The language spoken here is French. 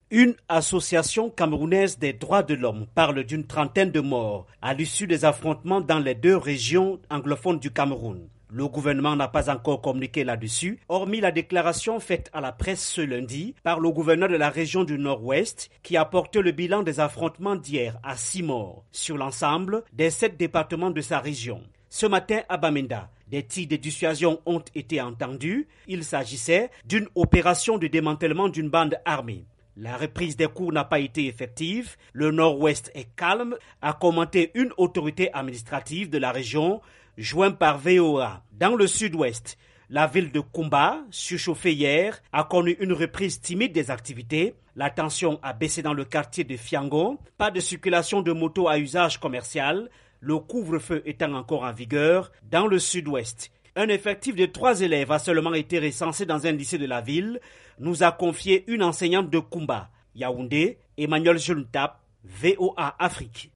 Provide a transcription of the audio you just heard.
Une association camerounaise des droits de l'homme parle d'une trentaine de morts à l'issue des affrontements dans les deux régions anglophones du Cameroun. Le gouvernement n'a pas encore communiqué là-dessus, hormis la déclaration faite à la presse ce lundi par le gouverneur de la région du Nord-Ouest qui a porté le bilan des affrontements d'hier à 6 morts sur l'ensemble des 7 départements de sa région. Ce matin à Bamenda, des tirs de dissuasion ont été entendus. Il s'agissait d'une opération de démantèlement d'une bande armée. La reprise des cours n'a pas été effective. Le Nord-Ouest est calme, a commenté une autorité administrative de la région, jointe par VOA. Dans le Sud-Ouest, la ville de Kumba, surchauffée hier, a connu une reprise timide des activités. La tension a baissé dans le quartier de Fiango. Pas de circulation de motos à usage commercial. Le couvre-feu étant encore en vigueur dans le Sud-Ouest. Un effectif de 3 élèves a seulement été recensé dans un lycée de la ville, nous a confié une enseignante de Kumba, Yaoundé, Emmanuel Juntap, VOA Afrique.